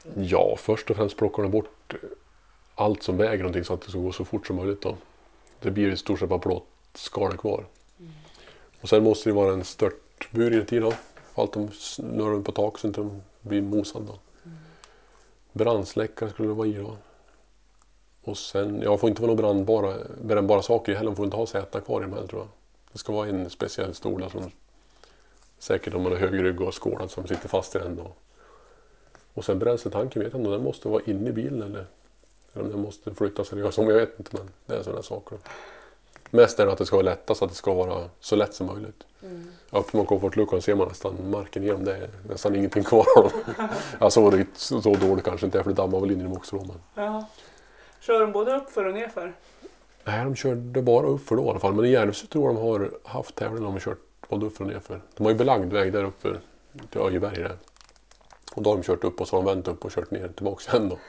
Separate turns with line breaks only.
Ja, först och främst plockar de bort allt som väger någonting så att det ska gå så fort som möjligt då. Det blir i stort sett bara plåtskala kvar. Och sen måste det vara en störtbur inuti då. Allt de snurrar på tak så inte de blir mosade då. Brandsläckare skulle det vara i då. Och sen, jag får inte vara några brännbara saker i heller. Man får inte ha sätena kvar i de här tror jag. Det ska vara en speciell stol där som säkert om man har hög rygg och skålad som sitter fast i den då. Och sen bränsletanken vet jag inte om den måste vara inne i bilen eller om den måste flyttas eller som jag vet inte, men det är sådana saker. Mest är det att det ska vara lättast, att det ska vara så lätt som möjligt. Öppnar man komfortluckan ser man nästan marken igenom, det är nästan ingenting kvar. Alltså det är så dåligt kanske inte, för det dammar väl in i dem också då. Men...
Ja. Kör de både uppför och nerför?
Nej, de körde bara uppför då i alla fall. Men i Järvsö tror jag de har haft tävlingar om de kört både uppför och nerför. De har ju belagd väg där uppe till Öjeberg där. Och då har de kört upp och så har de vänt upp och kört ner tillbaka igen då.